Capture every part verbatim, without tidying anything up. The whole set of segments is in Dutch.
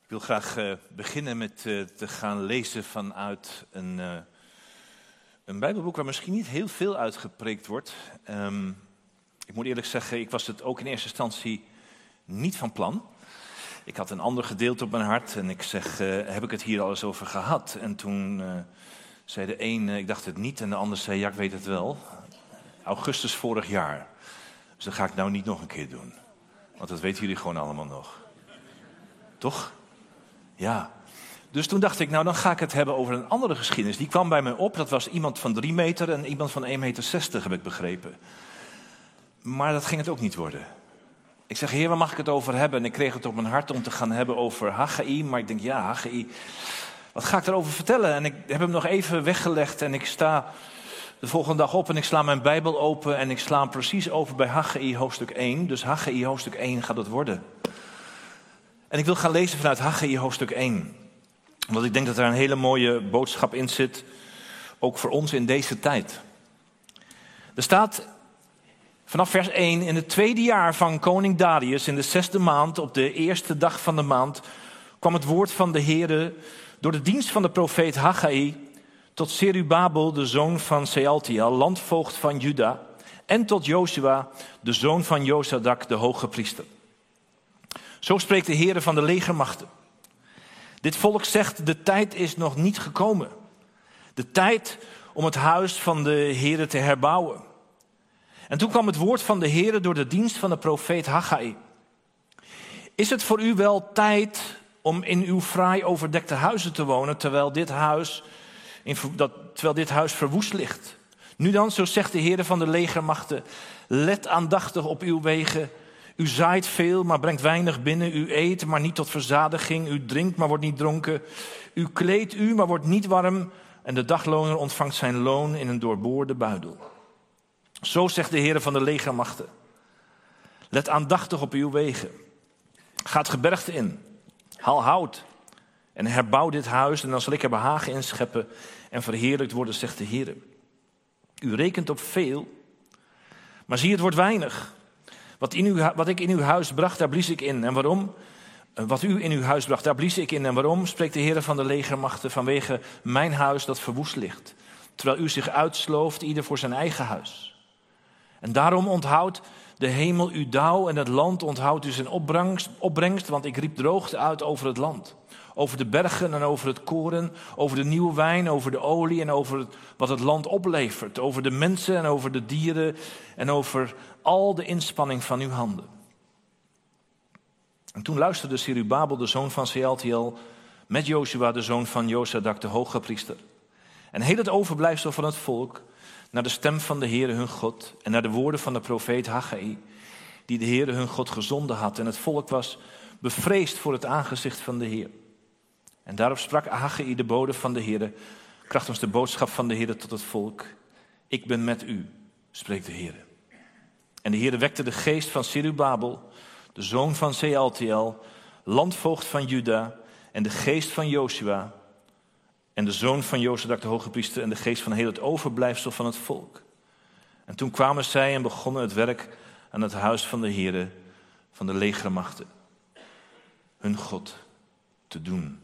Ik wil graag uh, beginnen met uh, te gaan lezen vanuit een, uh, een Bijbelboek waar misschien niet heel veel uitgepreekt wordt. Um, ik moet eerlijk zeggen, ik was het ook in eerste instantie niet van plan. Ik had een ander gedeelte op mijn hart en ik zeg, uh, heb ik het hier al eens over gehad? En toen uh, zei de een, uh, ik dacht het niet, en de ander zei, ja, ik weet het wel. Augustus vorig jaar. Dus dat ga ik nou niet nog een keer doen. Want dat weten jullie gewoon allemaal nog. Toch? Ja. Dus toen dacht ik, nou dan ga ik het hebben over een andere geschiedenis. Die kwam bij mij op, dat was iemand van drie meter en iemand van één meter zestig, heb ik begrepen. Maar dat ging het ook niet worden. Ik zeg, Heer, waar mag ik het over hebben? En ik kreeg het op mijn hart om te gaan hebben over Haggai. Maar ik denk, ja, Haggai, wat ga ik erover vertellen? En ik heb hem nog even weggelegd en ik sta de volgende dag op en ik sla mijn Bijbel open en ik sla hem precies over bij Haggai hoofdstuk één. Dus Haggai hoofdstuk één gaat het worden. En ik wil gaan lezen vanuit Haggai hoofdstuk één. Want ik denk dat er een hele mooie boodschap in zit, ook voor ons in deze tijd. Er staat vanaf vers één, in het tweede jaar van koning Darius, in de zesde maand, op de eerste dag van de maand, kwam het woord van de Heere door de dienst van de profeet Haggai tot Zerubabel, de zoon van Sealtiel, landvoogd van Juda, en tot Josua, de zoon van Josadak, de hoge priester. Zo spreekt de Heere van de legermachten. Dit volk zegt, de tijd is nog niet gekomen. De tijd om het huis van de Heere te herbouwen. En toen kwam het woord van de Heere door de dienst van de profeet Haggai. Is het voor u wel tijd om in uw fraai overdekte huizen te wonen, terwijl dit huis, in, dat, terwijl dit huis verwoest ligt? Nu dan, zo zegt de Heere van de legermachten, let aandachtig op uw wegen. U zaait veel, maar brengt weinig binnen. U eet, maar niet tot verzadiging. U drinkt, maar wordt niet dronken. U kleedt u, maar wordt niet warm. En de dagloner ontvangt zijn loon in een doorboorde buidel. Zo zegt de Heere van de legermachten. Let aandachtig op uw wegen. Ga het gebergte in. Haal hout. En herbouw dit huis. En dan zal ik er behagen in scheppen. En verheerlijkt worden, zegt de Heere. U rekent op veel. Maar zie, het wordt weinig. Wat, in uw, wat ik in uw huis bracht, daar blies ik in. En waarom? Wat u in uw huis bracht, daar blies ik in. En waarom? Spreekt de Heere van de legermachten, vanwege mijn huis dat verwoest ligt. Terwijl u zich uitslooft, ieder voor zijn eigen huis. En daarom onthoudt de hemel uw dauw en het land onthoudt u zijn opbrengst, opbrengst. Want ik riep droogte uit over het land. Over de bergen en over het koren, over de nieuwe wijn, over de olie en over het, wat het land oplevert. Over de mensen en over de dieren en over al de inspanning van uw handen. En toen luisterde Zerubabel, de zoon van Sealtiel, met Josua, de zoon van Josadak, de hoge priester. En heel het overblijfsel van het volk, naar de stem van de Heere hun God en naar de woorden van de profeet Haggai, die de Heere hun God gezonden had. En het volk was bevreesd voor het aangezicht van de Heer. En daarop sprak Haggai, de bode van de Heere, krachtens de boodschap van de Heere tot het volk. Ik ben met u, spreekt de Heere. En de Heere wekte de geest van Zerubabel, de zoon van Sealtiel, landvoogd van Juda, en de geest van Josua, en de zoon van Josadak, de hoge priester, en de geest van heel het overblijfsel van het volk. En toen kwamen zij en begonnen het werk aan het huis van de Heere, van de legermachten, hun God, te doen.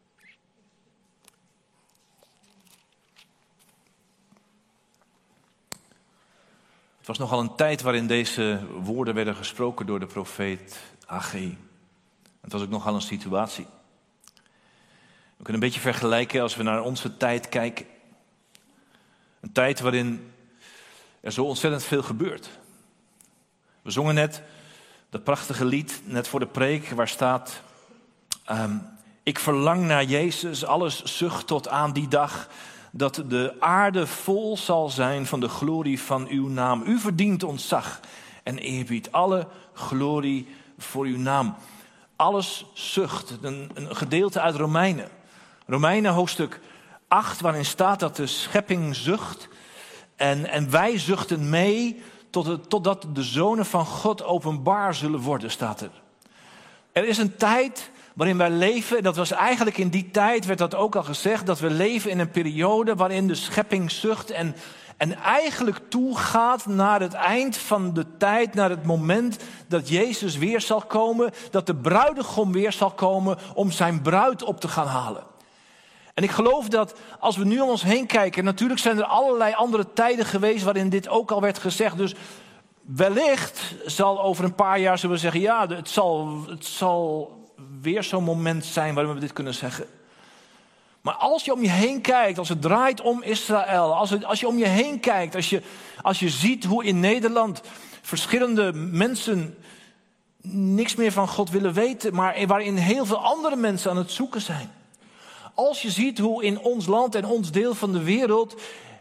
Het was nogal een tijd waarin deze woorden werden gesproken door de profeet Haggai. Het was ook nogal een situatie. We kunnen een beetje vergelijken als we naar onze tijd kijken. Een tijd waarin er zo ontzettend veel gebeurt. We zongen net dat prachtige lied, net voor de preek, waar staat: Um, ik verlang naar Jezus, alles zucht tot aan die dag dat de aarde vol zal zijn van de glorie van uw naam. U verdient ontzag en eerbied, alle glorie voor uw naam. Alles zucht, een, een gedeelte uit Romeinen. Romeinen hoofdstuk acht, waarin staat dat de schepping zucht. En, en wij zuchten mee tot het, totdat de zonen van God openbaar zullen worden, staat er. Er is een tijd waarin wij leven, dat was eigenlijk in die tijd, werd dat ook al gezegd, dat we leven in een periode waarin de schepping zucht en, en eigenlijk toegaat naar het eind van de tijd, naar het moment dat Jezus weer zal komen, dat de bruidegom weer zal komen om zijn bruid op te gaan halen. En ik geloof dat als we nu om ons heen kijken, natuurlijk zijn er allerlei andere tijden geweest waarin dit ook al werd gezegd, dus wellicht zal over een paar jaar zullen we zeggen, ja, het zal, het zal weer zo'n moment zijn waarin we dit kunnen zeggen. Maar als je om je heen kijkt, als het draait om Israël, als, het, als je om je heen kijkt, als je, als je ziet hoe in Nederland verschillende mensen niks meer van God willen weten, maar waarin heel veel andere mensen aan het zoeken zijn. Als je ziet hoe in ons land en ons deel van de wereld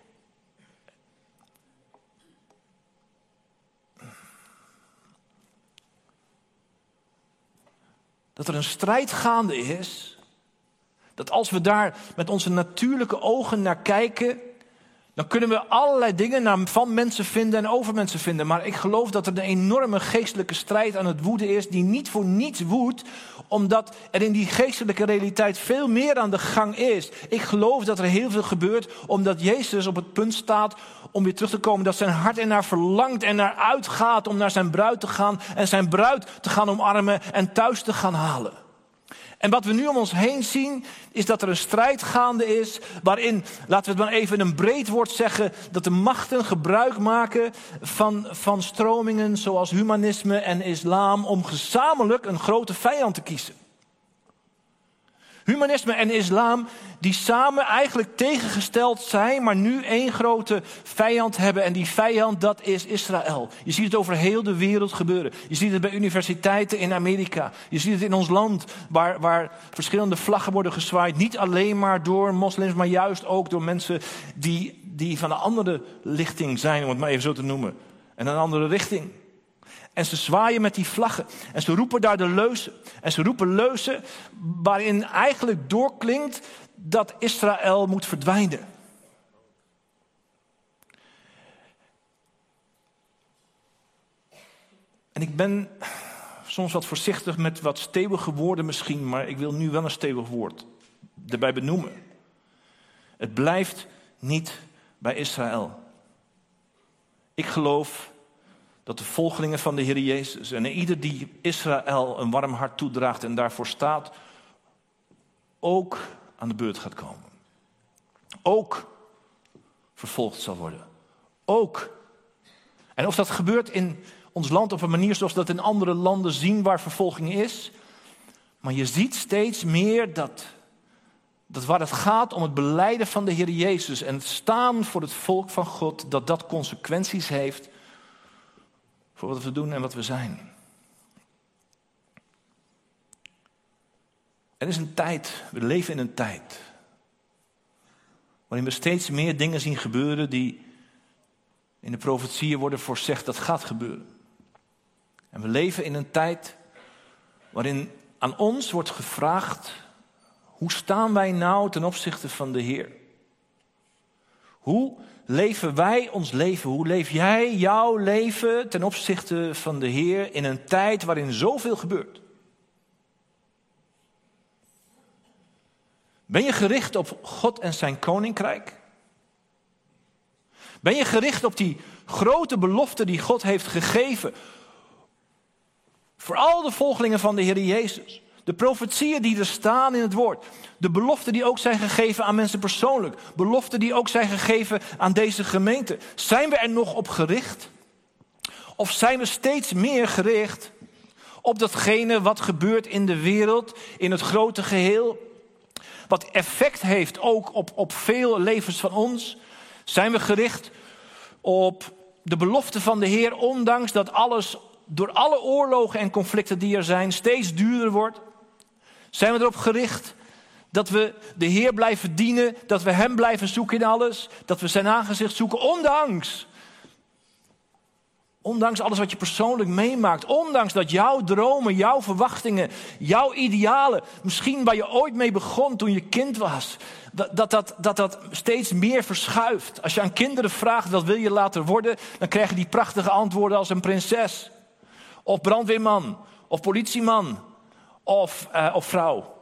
dat er een strijd gaande is, dat als we daar met onze natuurlijke ogen naar kijken, dan kunnen we allerlei dingen van mensen vinden en over mensen vinden. Maar ik geloof dat er een enorme geestelijke strijd aan het woeden is, die niet voor niets woedt, omdat er in die geestelijke realiteit veel meer aan de gang is. Ik geloof dat er heel veel gebeurt, omdat Jezus op het punt staat om weer terug te komen, dat zijn hart ernaar verlangt en naar uitgaat om naar zijn bruid te gaan en zijn bruid te gaan omarmen en thuis te gaan halen. En wat we nu om ons heen zien, is dat er een strijd gaande is, waarin, laten we het maar even in een breed woord zeggen, dat de machten gebruik maken van, van stromingen zoals humanisme en islam, om gezamenlijk een grote vijand te kiezen. Humanisme en islam die samen eigenlijk tegengesteld zijn, maar nu één grote vijand hebben. En die vijand, dat is Israël. Je ziet het over heel de wereld gebeuren. Je ziet het bij universiteiten in Amerika. Je ziet het in ons land, waar, waar verschillende vlaggen worden gezwaaid. Niet alleen maar door moslims, maar juist ook door mensen die, die van een andere lichting zijn, om het maar even zo te noemen. En een andere richting. En ze zwaaien met die vlaggen. En ze roepen daar de leuzen. En ze roepen leuzen waarin eigenlijk doorklinkt dat Israël moet verdwijnen. En ik ben soms wat voorzichtig met wat stevige woorden misschien, maar ik wil nu wel een stevig woord erbij benoemen. Het blijft niet bij Israël. Ik geloof dat de volgelingen van de Heer Jezus en ieder die Israël een warm hart toedraagt en daarvoor staat, ook aan de beurt gaat komen. Ook vervolgd zal worden. Ook. En of dat gebeurt in ons land op een manier zoals dat in andere landen zien waar vervolging is. Maar je ziet steeds meer dat, dat waar het gaat om het belijden van de Heer Jezus en het staan voor het volk van God, dat dat consequenties heeft voor wat we doen en wat we zijn. Er is een tijd, we leven in een tijd waarin we steeds meer dingen zien gebeuren die in de profetieën worden voorzegd dat gaat gebeuren. En we leven in een tijd waarin aan ons wordt gevraagd, hoe staan wij nou ten opzichte van de Heer? Hoe leven wij ons leven? Hoe leef jij jouw leven ten opzichte van de Heer in een tijd waarin zoveel gebeurt? Ben je gericht op God en zijn koninkrijk? Ben je gericht op die grote belofte die God heeft gegeven voor al de volgelingen van de Heer Jezus? De profetieën die er staan in het woord. De beloften die ook zijn gegeven aan mensen persoonlijk. Beloften die ook zijn gegeven aan deze gemeente. Zijn we er nog op gericht? Of zijn we steeds meer gericht op datgene wat gebeurt in de wereld, in het grote geheel? Wat effect heeft ook op, op veel levens van ons? Zijn we gericht op de belofte van de Heer, ondanks dat alles door alle oorlogen en conflicten die er zijn steeds duurder wordt? Zijn we erop gericht dat we de Heer blijven dienen, dat we Hem blijven zoeken in alles, dat we zijn aangezicht zoeken, ondanks, ondanks alles wat je persoonlijk meemaakt, ondanks dat jouw dromen, jouw verwachtingen, jouw idealen, misschien waar je ooit mee begon toen je kind was, dat dat, dat, dat dat steeds meer verschuift. Als je aan kinderen vraagt wat wil je later worden, dan krijg je die prachtige antwoorden als een prinses, of brandweerman, of politieman, of, uh, of vrouw.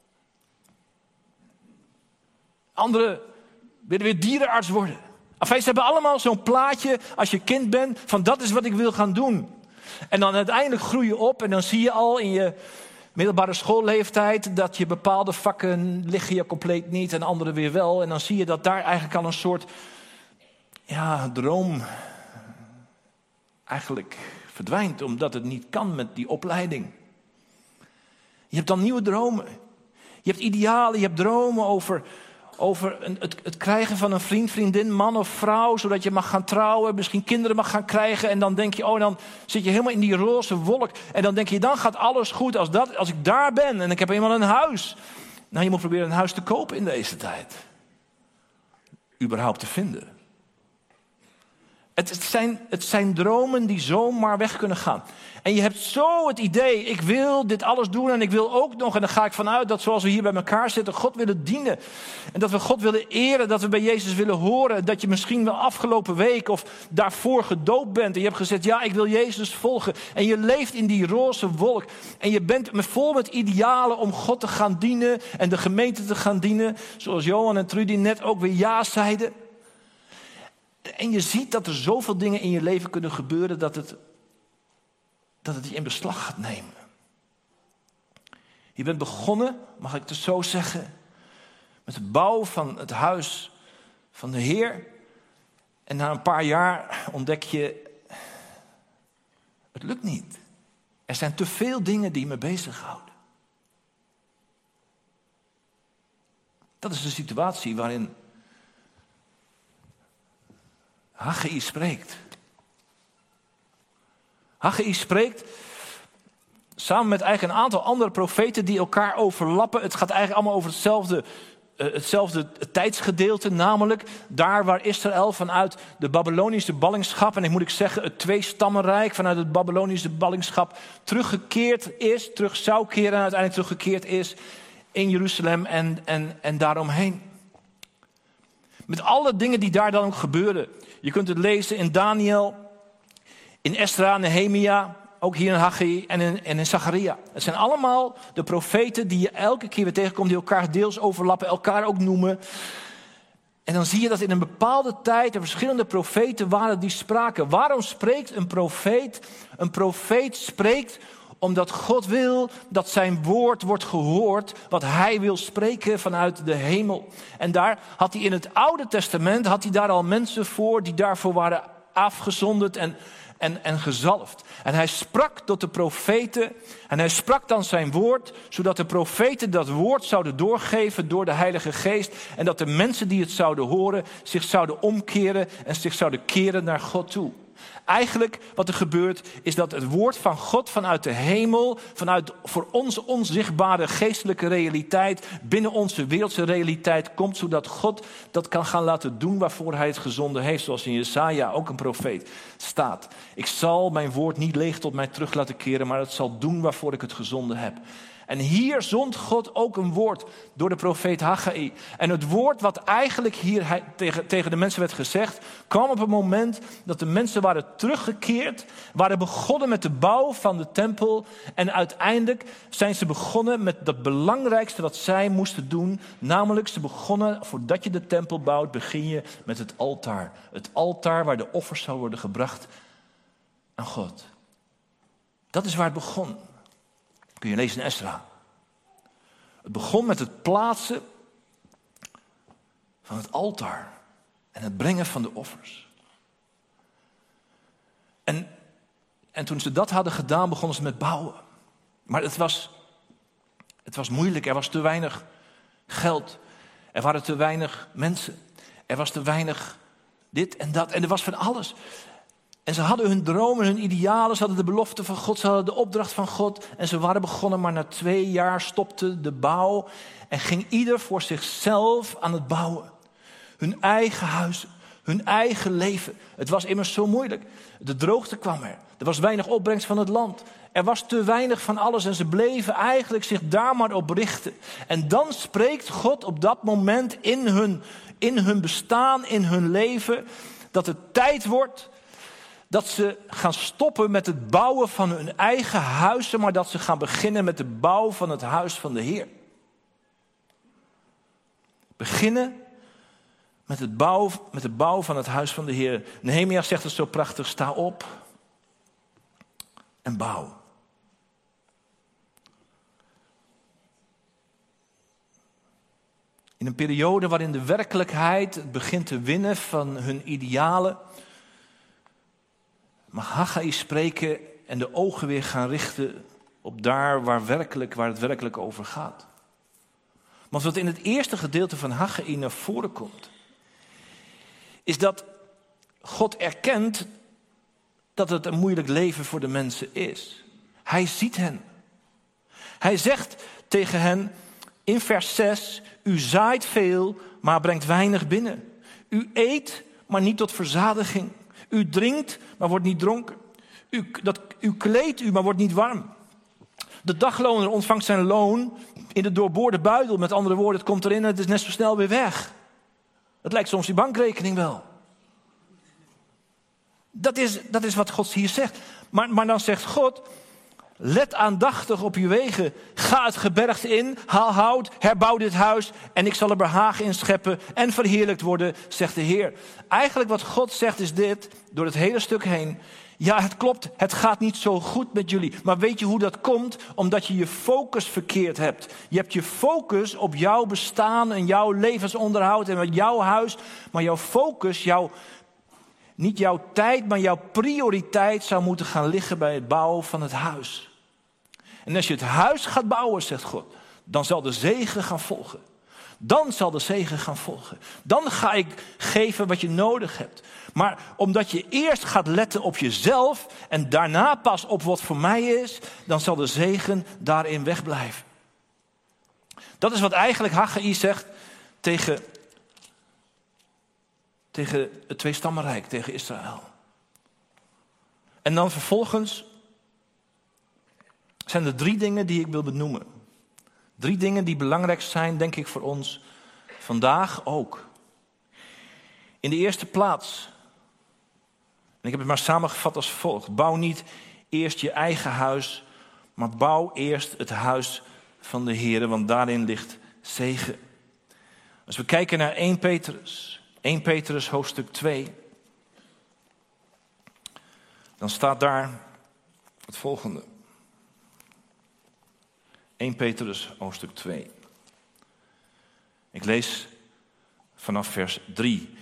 Anderen willen weer dierenarts worden. Enfin, ze hebben allemaal zo'n plaatje als je kind bent van dat is wat ik wil gaan doen. En dan uiteindelijk groei je op en dan zie je al in je middelbare schoolleeftijd dat je bepaalde vakken liggen je compleet niet en andere weer wel. En dan zie je dat daar eigenlijk al een soort ja, droom eigenlijk verdwijnt, omdat het niet kan met die opleiding. Je hebt dan nieuwe dromen. Je hebt idealen, je hebt dromen over, over een, het, het krijgen van een vriend, vriendin, man of vrouw, zodat je mag gaan trouwen, misschien kinderen mag gaan krijgen. En dan denk je, oh, dan zit je helemaal in die roze wolk. En dan denk je, dan gaat alles goed als, dat, als ik daar ben en ik heb eenmaal een huis. Nou, je moet proberen een huis te kopen in deze tijd. Überhaupt te vinden. Het, het, zijn, het zijn dromen die zomaar weg kunnen gaan. En je hebt zo het idee, ik wil dit alles doen en ik wil ook nog, en dan ga ik vanuit dat zoals we hier bij elkaar zitten, God willen dienen. En dat we God willen eren, dat we bij Jezus willen horen. Dat je misschien wel afgelopen week of daarvoor gedoopt bent. En je hebt gezegd, ja, ik wil Jezus volgen. En je leeft in die roze wolk. En je bent vol met idealen om God te gaan dienen en de gemeente te gaan dienen. Zoals Johan en Trudy net ook weer ja zeiden. En je ziet dat er zoveel dingen in je leven kunnen gebeuren dat het, dat het je in beslag gaat nemen. Je bent begonnen, mag ik het zo zeggen, met het bouwen van het huis van de Heer. En na een paar jaar ontdek je, het lukt niet. Er zijn te veel dingen die me bezighouden. Dat is de situatie waarin Haggai spreekt. Haggai spreekt samen met eigenlijk een aantal andere profeten die elkaar overlappen. Het gaat eigenlijk allemaal over hetzelfde, uh, hetzelfde tijdsgedeelte. Namelijk daar waar Israël vanuit de Babylonische ballingschap, en ik moet ik zeggen het tweestammenrijk vanuit het Babylonische ballingschap teruggekeerd is, terug zou keren en uiteindelijk teruggekeerd is in Jeruzalem en, en, en daaromheen. Met alle dingen die daar dan ook gebeuren. Je kunt het lezen in Daniel, in Esra, Nehemia, ook hier in Haggai en in, en in Zacharia. Het zijn allemaal de profeten die je elke keer weer tegenkomt, die elkaar deels overlappen, elkaar ook noemen. En dan zie je dat in een bepaalde tijd er verschillende profeten waren die spraken. Waarom spreekt een profeet? Een profeet spreekt omdat God wil dat zijn woord wordt gehoord, wat hij wil spreken vanuit de hemel. En daar had hij in het Oude Testament, had hij daar al mensen voor die daarvoor waren afgezonderd en, en, en gezalfd. En hij sprak tot de profeten en hij sprak dan zijn woord, zodat de profeten dat woord zouden doorgeven door de Heilige Geest. En dat de mensen die het zouden horen zich zouden omkeren en zich zouden keren naar God toe. Eigenlijk wat er gebeurt is dat het woord van God vanuit de hemel, vanuit voor ons onzichtbare geestelijke realiteit, binnen onze wereldse realiteit komt, zodat God dat kan gaan laten doen waarvoor hij het gezonden heeft. Zoals in Jesaja, ook een profeet, staat. Ik zal mijn woord niet leeg tot mij terug laten keren, maar het zal doen waarvoor ik het gezonden heb. En hier zond God ook een woord door de profeet Haggai. En het woord wat eigenlijk hier tegen, tegen de mensen werd gezegd, kwam op het moment dat de mensen waren teruggekeerd, waren begonnen met de bouw van de tempel. En uiteindelijk zijn ze begonnen met dat belangrijkste wat zij moesten doen. Namelijk, ze begonnen, voordat je de tempel bouwt, begin je met het altaar. Het altaar waar de offers zou worden gebracht aan God. Dat is waar het begon. Kun je lezen in Esra. Het begon met het plaatsen van het altaar en het brengen van de offers. En, en toen ze dat hadden gedaan, begonnen ze met bouwen. Maar het was, het was moeilijk, er was te weinig geld. Er waren te weinig mensen. Er was te weinig dit en dat. En er was van alles. En ze hadden hun dromen, hun idealen, ze hadden de belofte van God, ze hadden de opdracht van God. En ze waren begonnen, maar na twee jaar stopte de bouw en ging ieder voor zichzelf aan het bouwen. Hun eigen huizen, hun eigen leven. Het was immers zo moeilijk. De droogte kwam er. Er was weinig opbrengst van het land. Er was te weinig van alles en ze bleven eigenlijk zich daar maar op richten. En dan spreekt God op dat moment in hun, in hun bestaan, in hun leven, dat het tijd wordt dat ze gaan stoppen met het bouwen van hun eigen huizen, maar dat ze gaan beginnen met de bouw van het huis van de Heer. Beginnen met het bouw, met de bouw van het huis van de Heer. Nehemia zegt het zo prachtig, sta op en bouw. In een periode waarin de werkelijkheid het begint te winnen van hun idealen, mag Haggai spreken en de ogen weer gaan richten op daar waar, werkelijk, waar het werkelijk over gaat. Want wat in het eerste gedeelte van Haggai naar voren komt, is dat God erkent dat het een moeilijk leven voor de mensen is. Hij ziet hen. Hij zegt tegen hen in vers zes, u zaait veel, maar brengt weinig binnen. U eet, maar niet tot verzadiging. U drinkt, maar wordt niet dronken. U, dat, u kleedt u, maar wordt niet warm. De dagloner ontvangt zijn loon in de doorboorde buidel. Met andere woorden, het komt erin en het is net zo snel weer weg. Het lijkt soms die bankrekening wel. Dat is, dat is wat God hier zegt. Maar, maar dan zegt God, let aandachtig op uw wegen. Ga het gebergte in, haal hout, herbouw dit huis en ik zal er behagen in scheppen en verheerlijkt worden, zegt de Heer. Eigenlijk wat God zegt is dit, door het hele stuk heen. Ja, het klopt, het gaat niet zo goed met jullie. Maar weet je hoe dat komt? Omdat je je focus verkeerd hebt. Je hebt je focus op jouw bestaan en jouw levensonderhoud en met jouw huis. Maar jouw focus, jouw, niet jouw tijd, maar jouw prioriteit zou moeten gaan liggen bij het bouwen van het huis. En als je het huis gaat bouwen, zegt God, dan zal de zegen gaan volgen. Dan zal de zegen gaan volgen. Dan ga ik geven wat je nodig hebt. Maar omdat je eerst gaat letten op jezelf en daarna pas op wat voor mij is, dan zal de zegen daarin wegblijven. Dat is wat eigenlijk Haggai zegt tegen, tegen het Tweestammenrijk, tegen Israël. En dan vervolgens zijn er drie dingen die ik wil benoemen. Drie dingen die belangrijk zijn, denk ik, voor ons vandaag ook. In de eerste plaats, en ik heb het maar samengevat als volgt. Bouw niet eerst je eigen huis, maar bouw eerst het huis van de Heer, want daarin ligt zegen. Als we kijken naar Eerste Petrus, Eerste Petrus hoofdstuk twee, dan staat daar het volgende. Eerste Petrus hoofdstuk twee. Ik lees vanaf vers drie.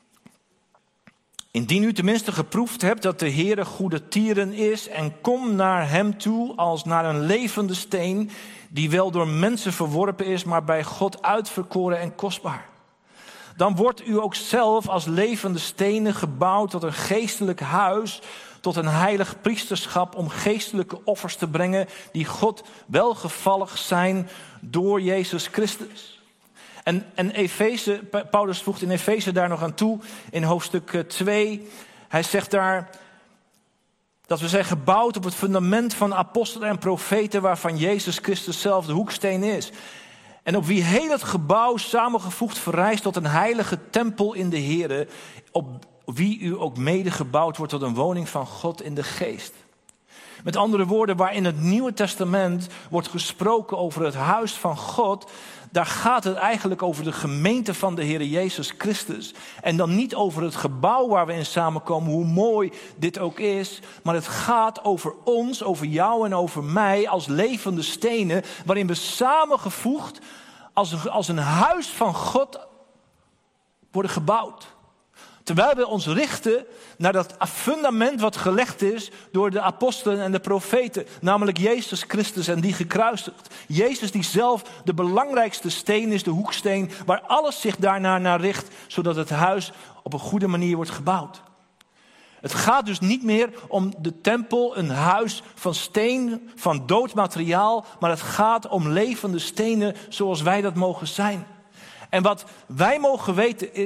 Indien u tenminste geproefd hebt dat de Heere goede tieren is en kom naar hem toe als naar een levende steen die wel door mensen verworpen is, maar bij God uitverkoren en kostbaar. Dan wordt u ook zelf als levende stenen gebouwd tot een geestelijk huis, tot een heilig priesterschap om geestelijke offers te brengen die God welgevallig zijn door Jezus Christus. En, en Efeze, Paulus voegt in Efeze daar nog aan toe, in hoofdstuk twee. Hij zegt daar dat we zijn gebouwd op het fundament van apostelen en profeten, waarvan Jezus Christus zelf de hoeksteen is. En op wie heel het gebouw samengevoegd verrijst tot een heilige tempel in de Here, op wie u ook mede gebouwd wordt tot een woning van God in de geest. Met andere woorden, waar in het Nieuwe Testament wordt gesproken over het huis van God, daar gaat het eigenlijk over de gemeente van de Heer Jezus Christus. En dan niet over het gebouw waar we in samenkomen, hoe mooi dit ook is. Maar het gaat over ons, over jou en over mij als levende stenen, waarin we samengevoegd als een, als een huis van God worden gebouwd. Terwijl we ons richten naar dat fundament wat gelegd is door de apostelen en de profeten. Namelijk Jezus Christus en die gekruisigd. Jezus die zelf de belangrijkste steen is, de hoeksteen, waar alles zich daarna naar richt. Zodat het huis op een goede manier wordt gebouwd. Het gaat dus niet meer om de tempel, een huis van steen, van dood materiaal. Maar het gaat om levende stenen zoals wij dat mogen zijn. En wat wij mogen weten is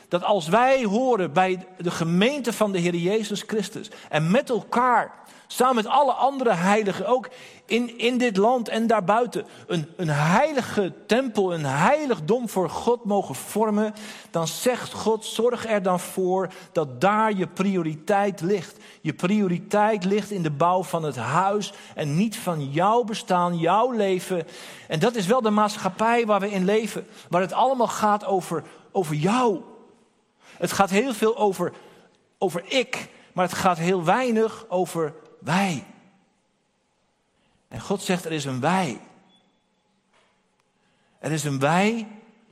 dat als wij horen bij de gemeente van de Heer Jezus Christus en met elkaar, samen met alle andere heiligen, ook in, in dit land en daarbuiten, een, een heilige tempel, een heiligdom voor God mogen vormen, dan zegt God, zorg er dan voor dat daar je prioriteit ligt. Je prioriteit ligt in de bouw van het huis en niet van jouw bestaan, jouw leven. En dat is wel de maatschappij waar we in leven, waar het allemaal gaat over, over jou. Het gaat heel veel over, over ik, maar het gaat heel weinig over wij. En God zegt, er is een wij. Er is een wij.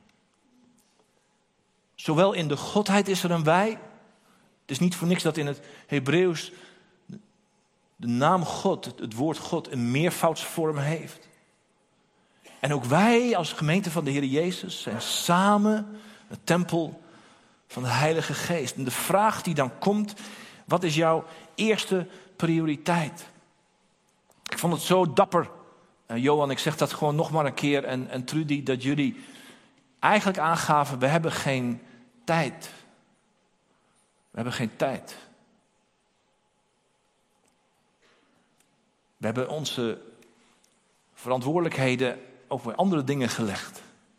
Zowel in de Godheid is er een wij. Het is niet voor niks dat in het Hebreeuws de naam God, het woord God, een meervoudsvorm heeft. En ook wij als gemeente van de Heer Jezus zijn samen het tempel van de Heilige Geest. En de vraag die dan komt, wat is jouw eerste prioriteit? Ik vond het zo dapper, uh, Johan, ik zeg dat gewoon nog maar een keer, en, en Trudy, dat jullie eigenlijk aangaven, we hebben geen tijd. We hebben geen tijd. We hebben onze verantwoordelijkheden ook bij andere dingen gelegd.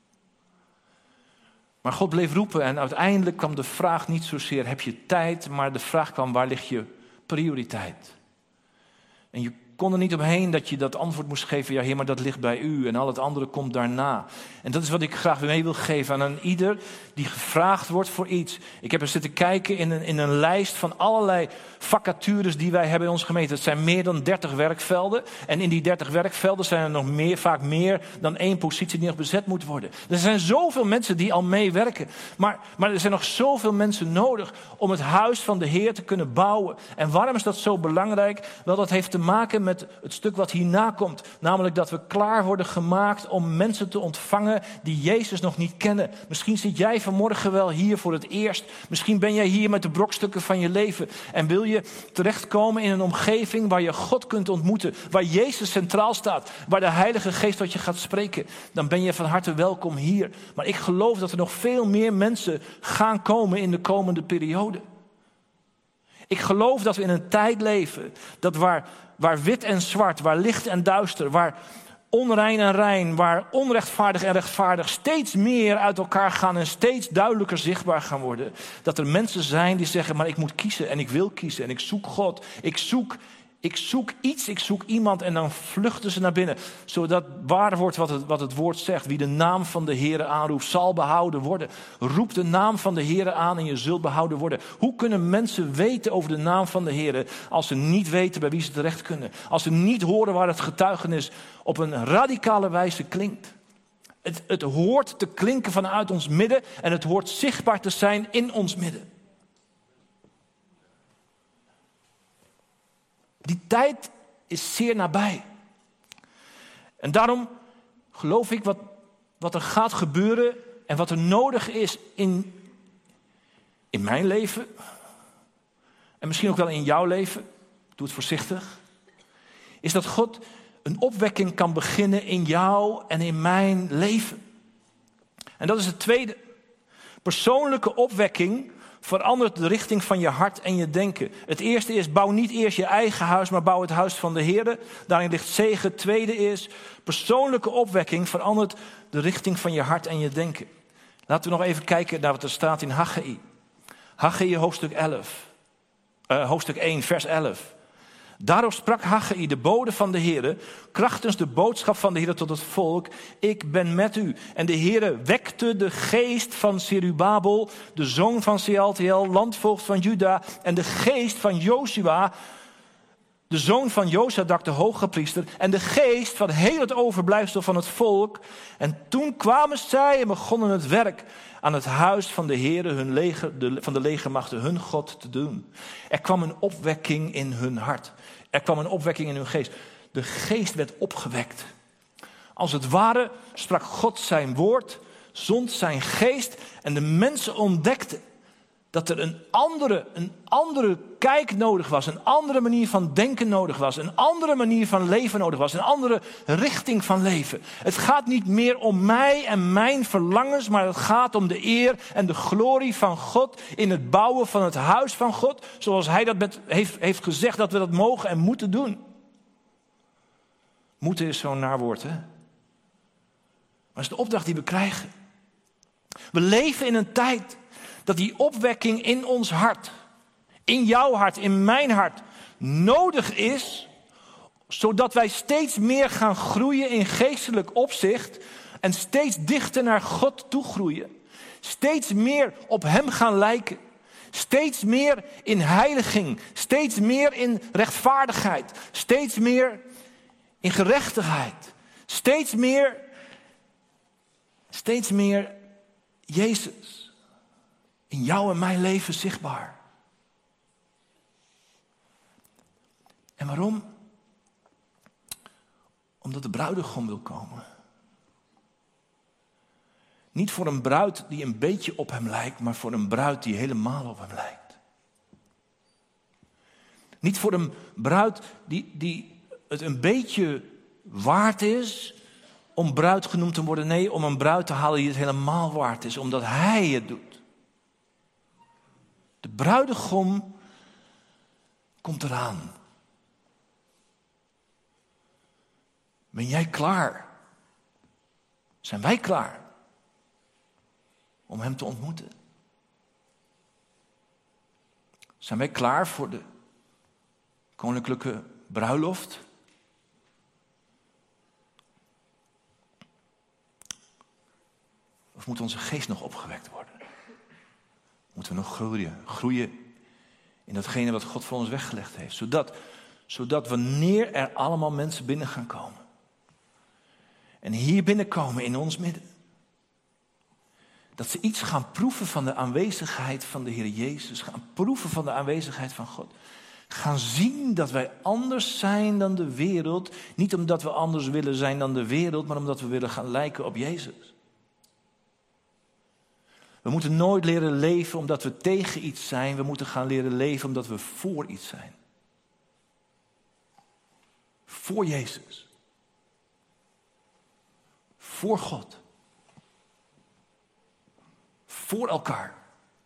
Maar God bleef roepen en uiteindelijk kwam de vraag niet zozeer, heb je tijd? Maar de vraag kwam, waar ligt je prioriteit? En je kon er niet omheen dat je dat antwoord moest geven, ja Heer, maar dat ligt bij u en al het andere komt daarna. En dat is wat ik graag mee wil geven aan ieder die gevraagd wordt voor iets. Ik heb er zitten kijken in een, in een lijst van allerlei vacatures die wij hebben in onze gemeente. Het zijn meer dan dertig werkvelden. En in die dertig werkvelden zijn er nog meer, vaak meer dan één positie die nog bezet moet worden. Er zijn zoveel mensen die al meewerken. Maar, maar er zijn nog zoveel mensen nodig om het huis van de Heer te kunnen bouwen. En waarom is dat zo belangrijk? Wel, dat heeft te maken met het stuk wat hierna komt. Namelijk dat we klaar worden gemaakt om mensen te ontvangen die Jezus nog niet kennen. Misschien zit jij vanmorgen wel hier voor het eerst. Misschien ben jij hier met de brokstukken van je leven. En wil je terechtkomen in een omgeving waar je God kunt ontmoeten. Waar Jezus centraal staat. Waar de Heilige Geest tot je gaat spreken. Dan ben je van harte welkom hier. Maar ik geloof dat er nog veel meer mensen gaan komen in de komende periode. Ik geloof dat we in een tijd leven. Dat waar, waar wit en zwart, waar licht en duister, waar onrein en rein, waar onrechtvaardig en rechtvaardig steeds meer uit elkaar gaan en steeds duidelijker zichtbaar gaan worden. Dat er mensen zijn die zeggen, maar ik moet kiezen en ik wil kiezen en ik zoek God. Ik zoek, ik zoek iets, ik zoek iemand en dan vluchten ze naar binnen. Zodat waar wordt wat het, wat het woord zegt. Wie de naam van de Heere aanroept, zal behouden worden. Roep de naam van de Heere aan en je zult behouden worden. Hoe kunnen mensen weten over de naam van de Heere als ze niet weten bij wie ze terecht kunnen? Als ze niet horen waar het getuigenis op een radicale wijze klinkt. Het, het hoort te klinken vanuit ons midden en het hoort zichtbaar te zijn in ons midden. Die tijd is zeer nabij. En daarom geloof ik wat, wat er gaat gebeuren en wat er nodig is in, in mijn leven. En misschien ook wel in jouw leven. Doe het voorzichtig. Is dat God een opwekking kan beginnen in jou en in mijn leven. En dat is het tweede. Persoonlijke opwekking verandert de richting van je hart en je denken. Het eerste is, bouw niet eerst je eigen huis, maar bouw het huis van de Heer. Daarin ligt zegen. Het tweede is, persoonlijke opwekking verandert de richting van je hart en je denken. Laten we nog even kijken naar wat er staat in Haggai. Haggai hoofdstuk elf. Uh, hoofdstuk één, vers elf. Daarop sprak Haggai, de bode van de Heere, krachtens de boodschap van de Heere tot het volk. Ik ben met u. En de Heere wekte de geest van Zerubabel, de zoon van Sealtiel, landvoogd van Juda, en de geest van Josua, de zoon van Jozadak, de hooggepriester, en de geest van heel het overblijfsel van het volk. En toen kwamen zij en begonnen het werk aan het huis van de Heere, hun leger, de, van de legermachten, hun God te doen. Er kwam een opwekking in hun hart. Er kwam een opwekking in hun geest. De geest werd opgewekt. Als het ware sprak God zijn woord, zond zijn geest en de mensen ontdekten dat er een andere, een andere kijk nodig was. Een andere manier van denken nodig was. Een andere manier van leven nodig was. Een andere richting van leven. Het gaat niet meer om mij en mijn verlangens. Maar het gaat om de eer en de glorie van God. In het bouwen van het huis van God. Zoals hij dat met, heeft, heeft gezegd dat we dat mogen en moeten doen. Moeten is zo'n naar woord, hè? Maar het is de opdracht die we krijgen. We leven in een tijd dat die opwekking in ons hart, in jouw hart, in mijn hart, nodig is, zodat wij steeds meer gaan groeien in geestelijk opzicht en steeds dichter naar God toe groeien. Steeds meer op Hem gaan lijken. Steeds meer in heiliging. Steeds meer in rechtvaardigheid. Steeds meer in gerechtigheid. Steeds meer, steeds meer Jezus. In jou en mijn leven zichtbaar. En waarom? Omdat de bruidegom wil komen. Niet voor een bruid die een beetje op hem lijkt, maar voor een bruid die helemaal op hem lijkt. Niet voor een bruid die, die het een beetje waard is om bruid genoemd te worden. Nee, om een bruid te halen die het helemaal waard is, omdat hij het doet. De bruidegom komt eraan. Ben jij klaar? Zijn wij klaar om hem te ontmoeten? Zijn wij klaar voor de koninklijke bruiloft? Of moet onze geest nog opgewekt worden? Moeten we nog groeien, groeien in datgene wat God voor ons weggelegd heeft. Zodat, zodat wanneer er allemaal mensen binnen gaan komen. En hier binnenkomen in ons midden. Dat ze iets gaan proeven van de aanwezigheid van de Heer Jezus. Gaan proeven van de aanwezigheid van God. Gaan zien dat wij anders zijn dan de wereld. Niet omdat we anders willen zijn dan de wereld, maar omdat we willen gaan lijken op Jezus. We moeten nooit leren leven omdat we tegen iets zijn. We moeten gaan leren leven omdat we voor iets zijn. Voor Jezus. Voor God. Voor elkaar.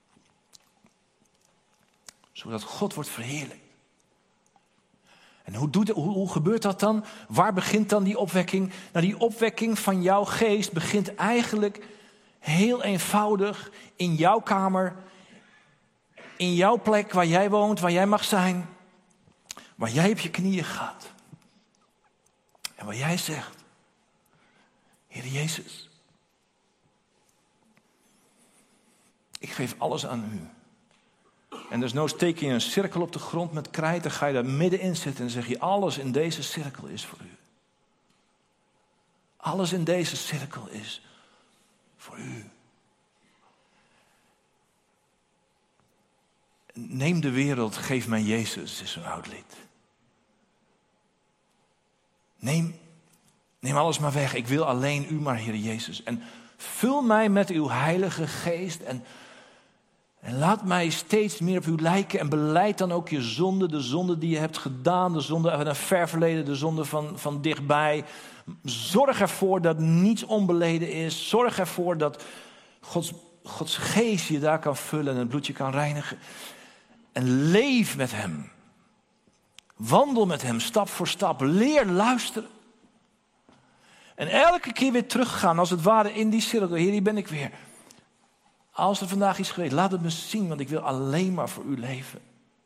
Zodat God wordt verheerlijkt. En hoe, doet, hoe, hoe gebeurt dat dan? Waar begint dan die opwekking? Nou, die opwekking van jouw geest begint eigenlijk heel eenvoudig in jouw kamer, in jouw plek waar jij woont, waar jij mag zijn, waar jij op je knieën gaat. En waar jij zegt, Heer Jezus, ik geef alles aan u. En desnoods teken je een cirkel op de grond met krijt, dan ga je daar middenin zitten en zeg je, alles in deze cirkel is voor u. Alles in deze cirkel is voor u. Neem de wereld, geef mij Jezus, is een oud lied. Neem, neem alles maar weg, ik wil alleen u maar, Heer Jezus. En vul mij met uw heilige geest en, en laat mij steeds meer op u lijken. En belijd dan ook je zonde, de zonde die je hebt gedaan, de zonde uit een ver verleden, de zonde van, van dichtbij. Zorg ervoor dat niets onbeleden is. Zorg ervoor dat Gods, Gods geest je daar kan vullen en het bloed je kan reinigen. En leef met hem. Wandel met hem, stap voor stap. Leer luisteren. En elke keer weer teruggaan, als het ware in die cirkel. Heer, hier ben ik weer. Als er vandaag iets geweest, laat het me zien, want ik wil alleen maar voor u leven.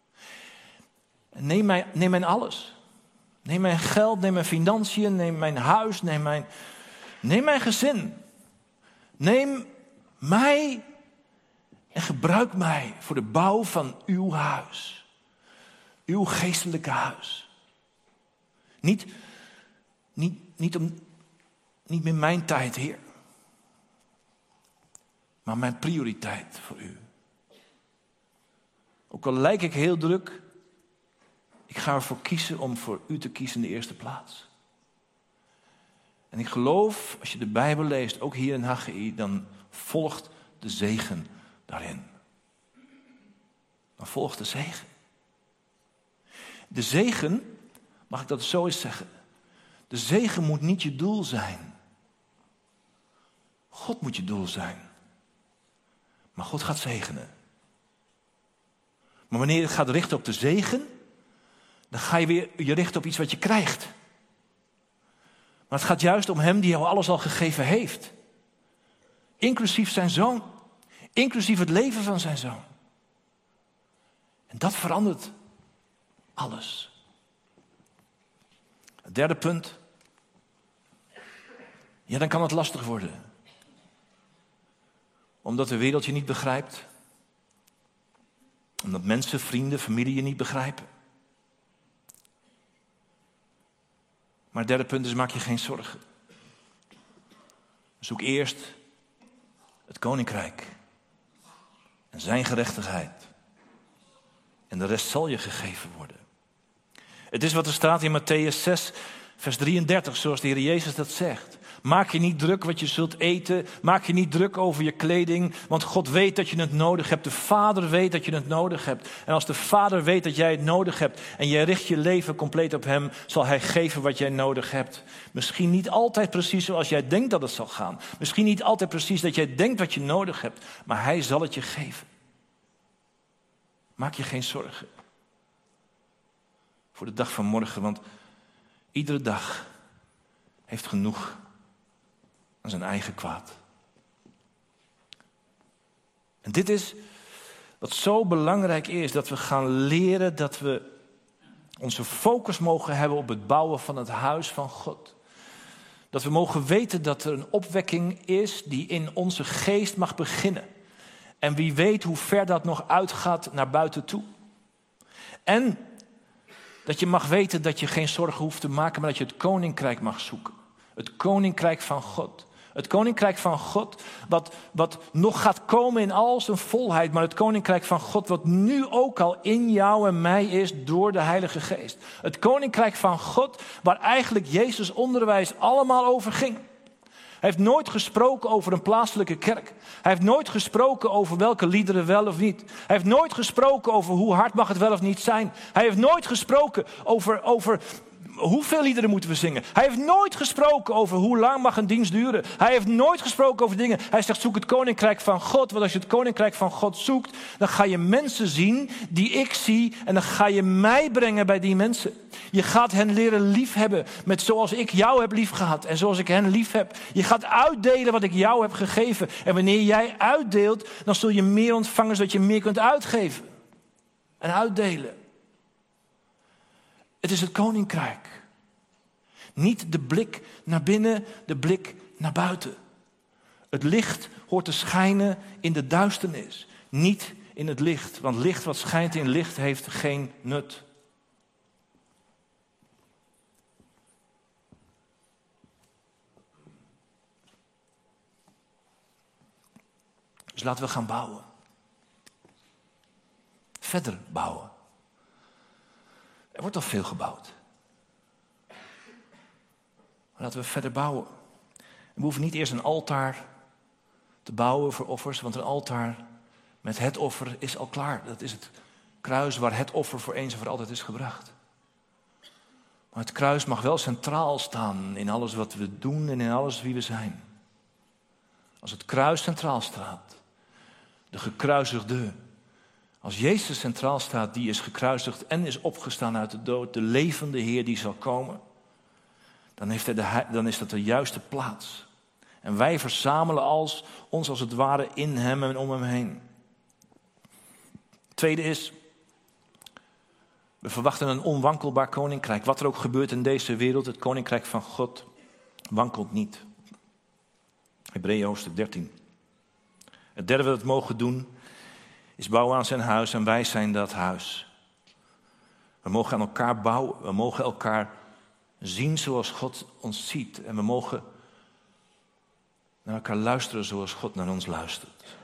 Neem mijn, neem mijn alles. Neem mijn geld, neem mijn financiën, neem mijn huis, neem mijn, neem mijn gezin. Neem mij en gebruik mij voor de bouw van uw huis. Uw geestelijke huis. Niet, niet, niet, om, niet meer mijn tijd, Heer. Maar mijn prioriteit voor u. Ook al lijk ik heel druk, ik ga ervoor kiezen om voor u te kiezen in de eerste plaats. En ik geloof, als je de Bijbel leest, ook hier in Haggai, dan volgt de zegen daarin. dan volgt de zegen. De zegen, mag ik dat zo eens zeggen, de zegen moet niet je doel zijn. God moet je doel zijn. Maar God gaat zegenen. Maar wanneer je het gaat richten op de zegen, dan ga je weer je richten op iets wat je krijgt. Maar het gaat juist om hem die jou alles al gegeven heeft. Inclusief zijn zoon. Inclusief het leven van zijn zoon. En dat verandert alles. Het derde punt. Ja, dan kan het lastig worden. Omdat de wereld je niet begrijpt. Omdat mensen, vrienden, familie je niet begrijpen. Maar het derde punt is, maak je geen zorgen. Zoek eerst het koninkrijk. En zijn gerechtigheid. En de rest zal je gegeven worden. Het is wat er staat in Mattheüs zes, vers drieëndertig, zoals de Heer Jezus dat zegt. Maak je niet druk wat je zult eten. Maak je niet druk over je kleding. Want God weet dat je het nodig hebt. De Vader weet dat je het nodig hebt. En als de Vader weet dat jij het nodig hebt en jij richt je leven compleet op hem, zal hij geven wat jij nodig hebt. Misschien niet altijd precies zoals jij denkt dat het zal gaan. Misschien niet altijd precies dat jij denkt wat je nodig hebt. Maar hij zal het je geven. Maak je geen zorgen. Voor de dag van morgen. Want iedere dag heeft genoeg aan zijn eigen kwaad. En dit is wat zo belangrijk is, dat we gaan leren dat we onze focus mogen hebben op het bouwen van het huis van God. Dat we mogen weten dat er een opwekking is die in onze geest mag beginnen. En wie weet hoe ver dat nog uitgaat naar buiten toe. En dat je mag weten dat je geen zorgen hoeft te maken, maar dat je het koninkrijk mag zoeken. Het koninkrijk van God. Het koninkrijk van God, wat, wat nog gaat komen in al zijn volheid, maar het koninkrijk van God, wat nu ook al in jou en mij is door de Heilige Geest. Het koninkrijk van God, waar eigenlijk Jezus' onderwijs allemaal over ging. Hij heeft nooit gesproken over een plaatselijke kerk. Hij heeft nooit gesproken over welke liederen wel of niet. Hij heeft nooit gesproken over hoe hard mag het wel of niet zijn. Hij heeft nooit gesproken over, over hoeveel liederen moeten we zingen. Hij heeft nooit gesproken over hoe lang mag een dienst duren. Hij heeft nooit gesproken over dingen. Hij zegt, zoek het koninkrijk van God. Want als je het koninkrijk van God zoekt, dan ga je mensen zien die ik zie. En dan ga je mij brengen bij die mensen. Je gaat hen leren liefhebben met zoals ik jou heb liefgehad. En zoals ik hen lief heb. Je gaat uitdelen wat ik jou heb gegeven. En wanneer jij uitdeelt, dan zul je meer ontvangen zodat je meer kunt uitgeven. En uitdelen. Het is het koninkrijk. Niet de blik naar binnen, de blik naar buiten. Het licht hoort te schijnen in de duisternis. Niet in het licht. Want licht wat schijnt in licht heeft geen nut. Dus laten we gaan bouwen. Verder bouwen. Er wordt al veel gebouwd. Maar laten we verder bouwen. We hoeven niet eerst een altaar te bouwen voor offers, want een altaar met het offer is al klaar. Dat is het kruis waar het offer voor eens en voor altijd is gebracht. Maar het kruis mag wel centraal staan in alles wat we doen en in alles wie we zijn. Als het kruis centraal staat, de gekruisigde. Als Jezus centraal staat, die is gekruisigd en is opgestaan uit de dood, de levende Heer die zal komen, dan, heeft hij de, dan is dat de juiste plaats. En wij verzamelen als, ons als het ware in hem en om hem heen. Het tweede is, we verwachten een onwankelbaar koninkrijk. Wat er ook gebeurt in deze wereld, het koninkrijk van God wankelt niet. Hebreeën hoofdstuk dertien. Het derde wat we mogen doen, is bouwen aan zijn huis en wij zijn dat huis. We mogen aan elkaar bouwen, we mogen elkaar zien zoals God ons ziet. En we mogen naar elkaar luisteren zoals God naar ons luistert.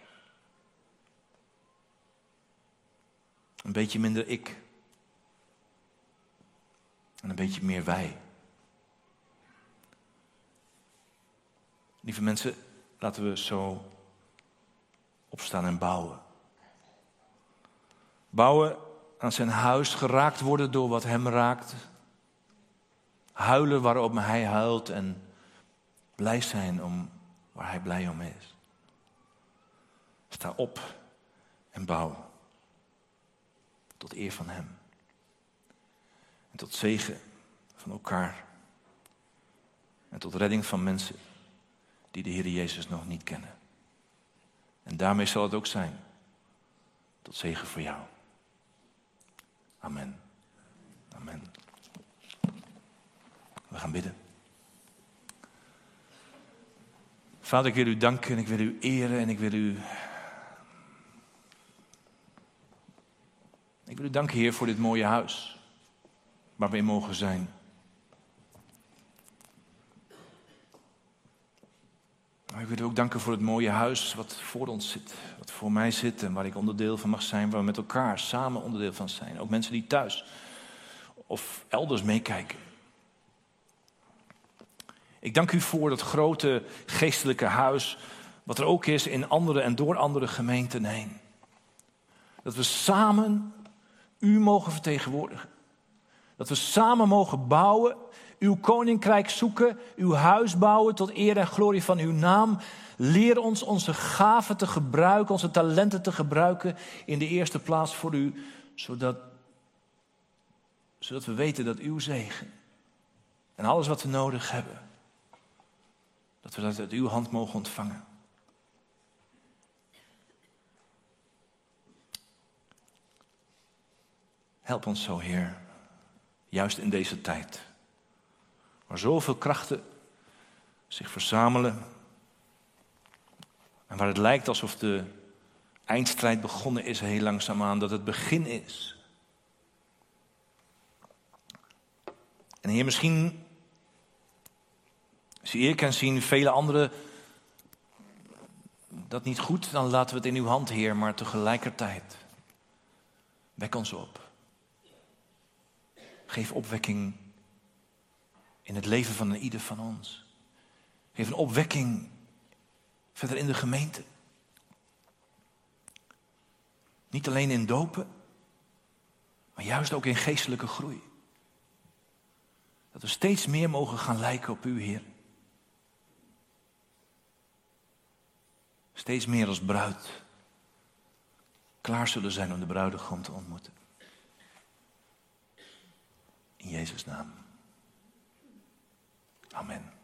Een beetje minder ik. En een beetje meer wij. Lieve mensen, laten we zo opstaan en bouwen. Bouwen aan zijn huis, geraakt worden door wat hem raakt. Huilen waarop hij huilt en blij zijn om waar hij blij om is. Sta op en bouw. Tot eer van hem. En tot zegen van elkaar. En tot redding van mensen die de Heer Jezus nog niet kennen. En daarmee zal het ook zijn. Tot zegen voor jou. Amen. Amen. We gaan bidden. Vader, ik wil u danken en ik wil u eren en ik wil u... Ik wil u danken, Heer, voor dit mooie huis. Waar we in mogen zijn. Maar ik wil u ook danken voor het mooie huis wat voor ons zit. Wat voor mij zit en waar ik onderdeel van mag zijn. Waar we met elkaar samen onderdeel van zijn. Ook mensen die thuis of elders meekijken. Ik dank u voor dat grote geestelijke huis. Wat er ook is in andere en door andere gemeenten heen. Dat we samen u mogen vertegenwoordigen. Dat we samen mogen bouwen. Uw koninkrijk zoeken. Uw huis bouwen tot eer en glorie van uw naam. Leer ons onze gaven te gebruiken. Onze talenten te gebruiken. In de eerste plaats voor u. Zodat, zodat we weten dat uw zegen. En alles wat we nodig hebben. Dat we dat uit uw hand mogen ontvangen. Help ons zo, Heer. Juist in deze tijd. Waar zoveel krachten zich verzamelen. En waar het lijkt alsof de eindstrijd begonnen is heel langzaamaan. Dat het begin is. En Heer, misschien... Als ik kan zien, vele anderen dat niet goed, dan laten we het in uw hand, Heer. Maar tegelijkertijd, wek ons op. Geef opwekking in het leven van een ieder van ons. Geef een opwekking verder in de gemeente. Niet alleen in dopen, maar juist ook in geestelijke groei. Dat we steeds meer mogen gaan lijken op u, Heer. Steeds meer als bruid klaar zullen zijn om de bruidegom te ontmoeten. In Jezus' naam. Amen.